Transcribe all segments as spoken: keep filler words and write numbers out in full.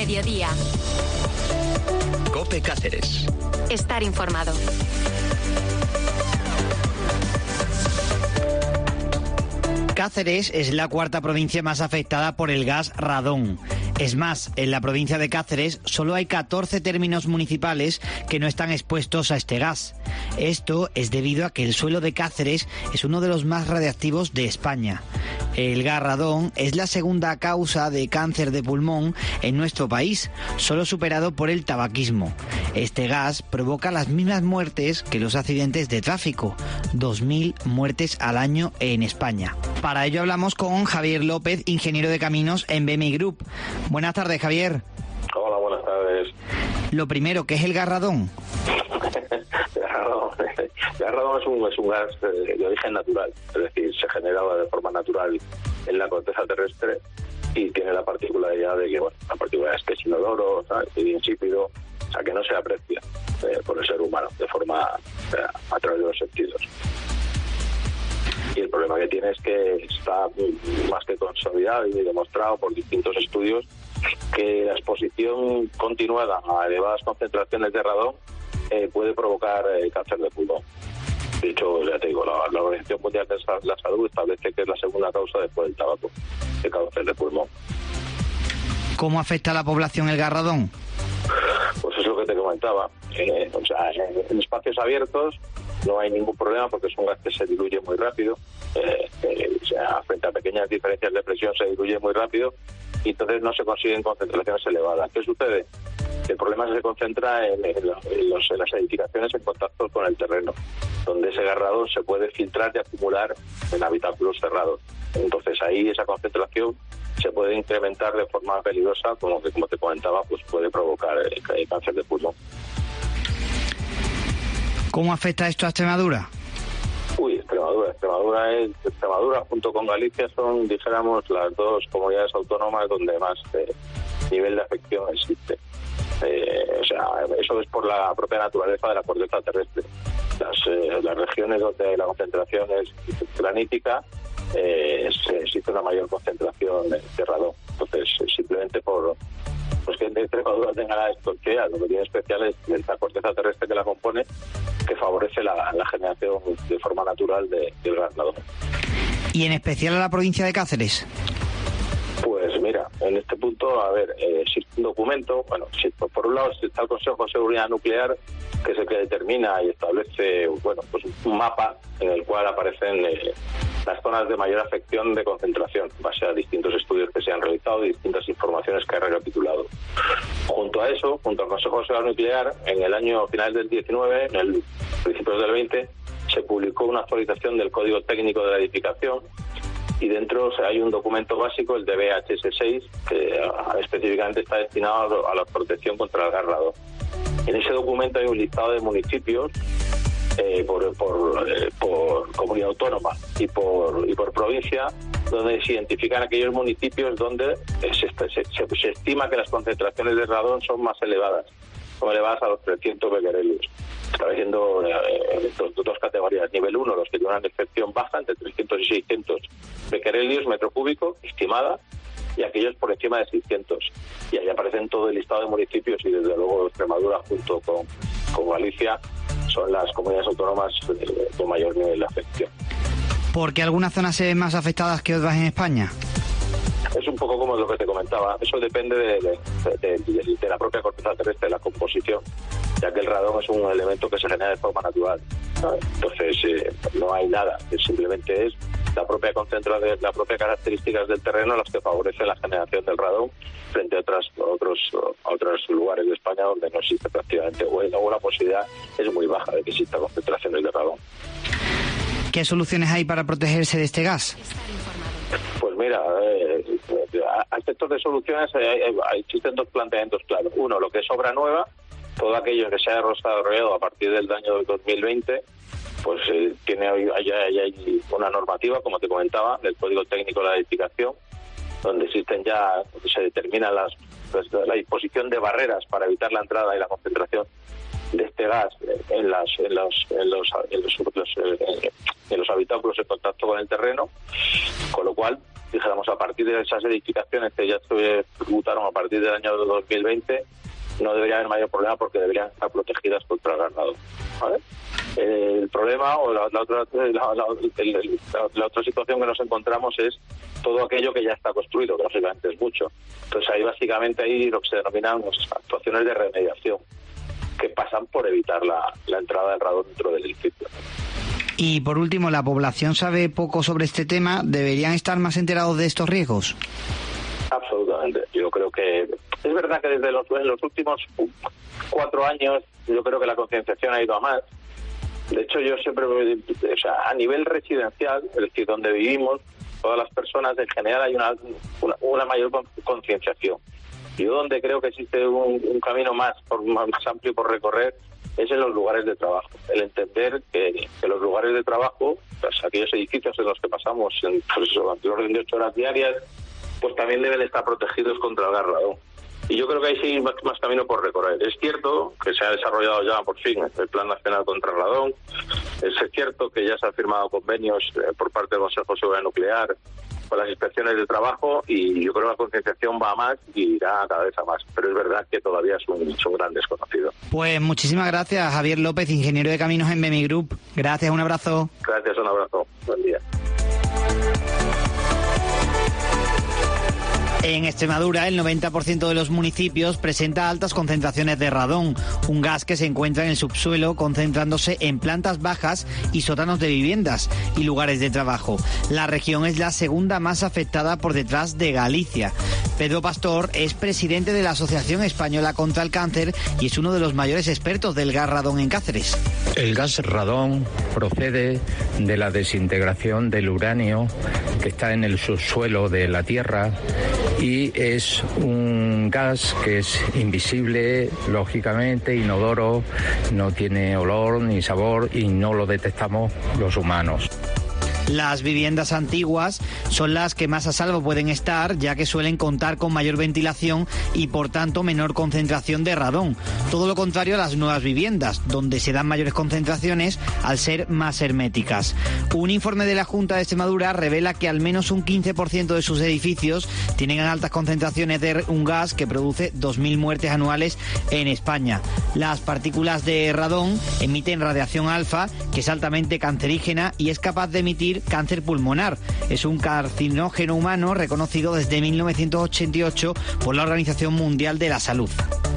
mediodía. COPE Cáceres. Estar informado. Cáceres es la cuarta provincia más afectada por el gas radón. Es más, en la provincia de Cáceres solo hay catorce términos municipales que no están expuestos a este gas. Esto es debido a que el suelo de Cáceres es uno de los más radiactivos de España. El gas radón es la segunda causa de cáncer de pulmón en nuestro país, solo superado por el tabaquismo. Este gas provoca las mismas muertes que los accidentes de tráfico, dos mil muertes al año en España. Para ello hablamos con Javier López, ingeniero de caminos en B M I Group. Buenas tardes, Javier. Hola, buenas tardes. Lo primero, ¿qué es el gas radón? El gas radón es un, es un gas de origen natural, es decir, se genera de forma natural en la corteza terrestre y tiene la particularidad de que, bueno, la particularidad es que es inodoro, ¿sabes? Es insípido, o sea, que no se aprecia eh, por el ser humano de forma eh, a través de los sentidos. Y el problema que tiene es que está más que consolidado y demostrado por distintos estudios que la exposición continuada a elevadas concentraciones de radón eh, puede provocar eh, cáncer de pulmón. De hecho, ya te digo, la, la Organización Mundial de la Salud establece que es la segunda causa después del tabaco de cáncer de pulmón. ¿Cómo afecta a la población el gas radón? Pues eso es lo que te comentaba. Eh, o sea, en, en espacios abiertos no hay ningún problema porque es un gas que se diluye muy rápido. Eh, eh, o sea, frente a pequeñas diferencias de presión se diluye muy rápido y entonces no se consiguen concentraciones elevadas. ¿Qué sucede? El problema se concentra en, en, en, los, en las edificaciones en contacto con el terreno, donde ese gas radón se puede filtrar y acumular en habitáculos cerrados. Entonces ahí esa concentración se puede incrementar de forma peligrosa, como que, como te comentaba, pues puede provocar eh, cáncer de pulmón. ¿Cómo afecta esto a Extremadura? Uy, Extremadura. Extremadura es Extremadura junto con Galicia son, dijéramos, las dos comunidades autónomas donde más eh, nivel de afección existe. Eh, o sea, eso es por la propia naturaleza de la corteza terrestre. Las, eh, las regiones donde la concentración es granítica eh, es, existe una mayor concentración de radón. Entonces, simplemente por pues que en Extremadura tenga la escorchea, lo que tiene especial es la corteza terrestre que la compone, que favorece la, la generación de forma natural de, del gas radón. ¿Y en especial a la provincia de Cáceres? Pues mira, en este punto, a ver, eh, existe un documento, bueno, sí, por, por un lado está el Consejo de Seguridad Nuclear, que es el que determina y establece, bueno, pues un mapa en el cual aparecen eh, las zonas de mayor afección de concentración, en base a distintos estudios que se han realizado y distintas informaciones que ha recapitulado. Junto a eso, junto al Consejo de Seguridad Nuclear, en el año final del diecinueve, en el principios del veinte, se publicó una actualización del Código Técnico de la Edificación, y dentro o sea, hay un documento básico, el de B H S seis, que uh, específicamente está destinado a la protección contra el gas radón. En ese documento hay un listado de municipios eh, por, por, eh, por comunidad autónoma y por, y por provincia, donde se identifican aquellos municipios donde eh, se, se, se, se estima que las concentraciones de radón son más elevadas, son elevadas a los trescientos becquerelios. Estableciendo eh, dos, dos categorías. Nivel uno, los que tienen una infección baja, entre trescientos y seiscientos becquerelios metro cúbico, estimada, y aquellos por encima de seiscientos. Y ahí aparecen todo el listado de municipios y desde luego Extremadura junto con, con Galicia son las comunidades autónomas eh, con mayor nivel de afección. ¿Por qué algunas zonas se ven más afectadas que otras en España? Es un poco como lo que te comentaba, eso depende de, de, de, de, de la propia corteza terrestre, de la composición, ya que el radón es un elemento que se genera de forma natural, ¿no? Entonces eh, no hay nada, simplemente es la propia concentración, las propias características del terreno las que favorecen la generación del radón frente a otras, otros, a otros lugares de España donde no existe prácticamente, o luego la posibilidad es muy baja de que exista concentraciones de radón. ¿Qué soluciones hay para protegerse de este gas? Pues mira, eh, a efectos de soluciones eh, existen dos planteamientos claros. Uno, lo que es obra nueva, todo aquello que se haya desarrollado a partir del año dos mil veinte, pues eh, tiene hay, hay, hay una normativa, como te comentaba, del Código Técnico de la Edificación, donde existen ya, se determina las, pues, la disposición de barreras para evitar la entrada y la concentración de este gas en las en los en los en los, los, eh, en los habitáculos en contacto con el terreno, con lo cual dijéramos, a partir de esas edificaciones que ya se tributaron a partir del año dos mil veinte, no debería haber mayor problema porque deberían estar protegidas contra el gas radón, ¿vale? Eh, el problema o la, la, otra, la, la, el, la, la otra situación que nos encontramos es todo aquello que ya está construido, que lógicamente es mucho. Entonces ahí básicamente hay lo que se denominan actuaciones de remediación, que pasan por evitar la, la entrada del radón dentro del edificio. Y por último, ¿la población sabe poco sobre este tema? ¿Deberían estar más enterados de estos riesgos? Absolutamente. Yo creo que es verdad que desde los, en los últimos cuatro años yo creo que la concienciación ha ido a más. De hecho, yo siempre, o sea, a nivel residencial, es decir, donde vivimos, todas las personas, en general hay una, una, una mayor concienciación. Yo donde creo que existe un, un camino más, por, más amplio por recorrer es en los lugares de trabajo. El entender que, que los lugares de trabajo, pues aquellos edificios en los que pasamos en pues, el orden de ocho horas diarias, pues también deben estar protegidos contra el gas radón. Y yo creo que hay sí más, más camino por recorrer. Es cierto que se ha desarrollado ya por fin el Plan Nacional contra el Radón. Es cierto que ya se han firmado convenios eh, por parte del Consejo de Seguridad Nuclear con las inspecciones de trabajo, y yo creo que la concienciación va a más y irá cada vez a más. Pero es verdad que todavía es un, es un gran desconocido. Pues muchísimas gracias, Javier López, ingeniero de caminos en B M I Group. Gracias, un abrazo. Gracias, un abrazo. Buen día. En Extremadura, el noventa por ciento de los municipios presenta altas concentraciones de radón, un gas que se encuentra en el subsuelo, concentrándose en plantas bajas y sótanos de viviendas y lugares de trabajo. La región es la segunda más afectada por detrás de Galicia. Pedro Pastor es presidente de la Asociación Española contra el Cáncer y es uno de los mayores expertos del gas radón en Cáceres. El gas radón procede de la desintegración del uranio que está en el subsuelo de la Tierra, y es un gas que es invisible, lógicamente, inodoro, no tiene olor ni sabor y no lo detectamos los humanos. Las viviendas antiguas son las que más a salvo pueden estar, ya que suelen contar con mayor ventilación y por tanto menor concentración de radón. Todo lo contrario a las nuevas viviendas, donde se dan mayores concentraciones al ser más herméticas. Un informe de la Junta de Extremadura revela que al menos un quince por ciento de sus edificios tienen altas concentraciones de un gas que produce dos mil muertes anuales en España. Las partículas de radón emiten radiación alfa, que es altamente cancerígena y es capaz de emitir cáncer pulmonar. Es un carcinógeno humano reconocido desde mil novecientos ochenta y ocho por la Organización Mundial de la Salud.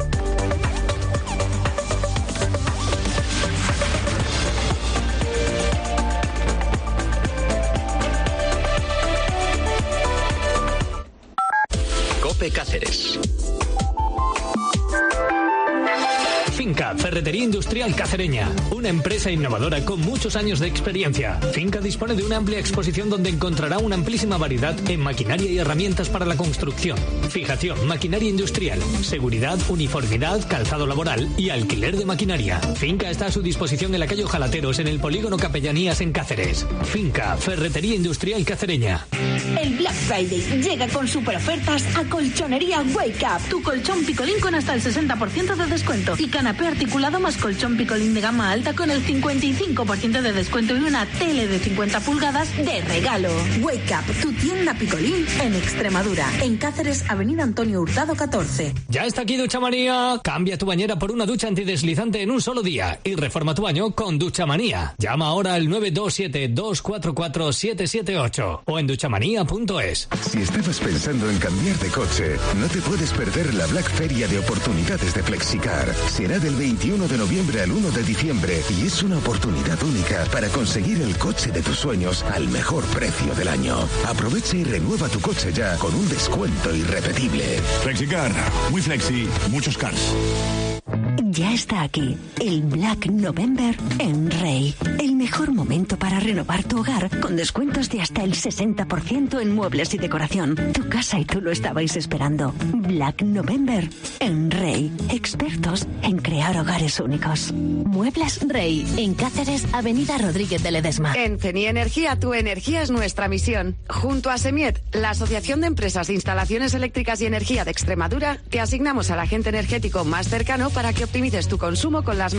COPE Cáceres. Finca, Ferretería Industrial Cacereña, una empresa innovadora con muchos años de experiencia. Finca dispone de una amplia exposición donde encontrará una amplísima variedad en maquinaria y herramientas para la construcción, fijación, maquinaria industrial, seguridad, uniformidad, calzado laboral y alquiler de maquinaria. Finca está a su disposición en la calle Ojalateros, en el polígono Capellanías, en Cáceres. Finca, Ferretería Industrial Cacereña. El Black Friday llega con super ofertas a Colchonería Wake Up. Tu colchón picolín con hasta el sesenta por ciento de descuento y canapé articulado más colchón picolín de gama alta con el cincuenta y cinco por ciento de descuento y una tele de cincuenta pulgadas de regalo. Wake Up, tu tienda picolín en Extremadura. En Cáceres, Avenida Antonio Hurtado catorce. Ya está aquí Duchamanía. Cambia tu bañera por una ducha antideslizante en un solo día y reforma tu baño con Duchamanía. Llama ahora al nueve dos siete, dos cuatro cuatro, siete siete ocho o en duchamanía punto es. Si estabas pensando en cambiar de coche, no te puedes perder la Black Feria de oportunidades de Flexicar. Será del veintiuno de noviembre al uno de diciembre y es una oportunidad única para conseguir el coche de tus sueños al mejor precio del año. Aprovecha y renueva tu coche ya con un descuento irrepetible. Flexicar, muy flexi, muchos cars. Ya está aquí, el Black November en Rey. El mejor momento para renovar tu hogar con descuentos de hasta el sesenta por ciento en muebles y decoración. Tu casa y tú lo estabais esperando. Black November en Rey. Expertos en crear hogares únicos. Muebles Rey, en Cáceres, Avenida Rodríguez de Ledesma. En CENI Energía, tu energía es nuestra misión. Junto a SEMIET, la Asociación de Empresas de Instalaciones Eléctricas y Energía de Extremadura, te asignamos al agente energético más cercano para que optimices tu consumo con las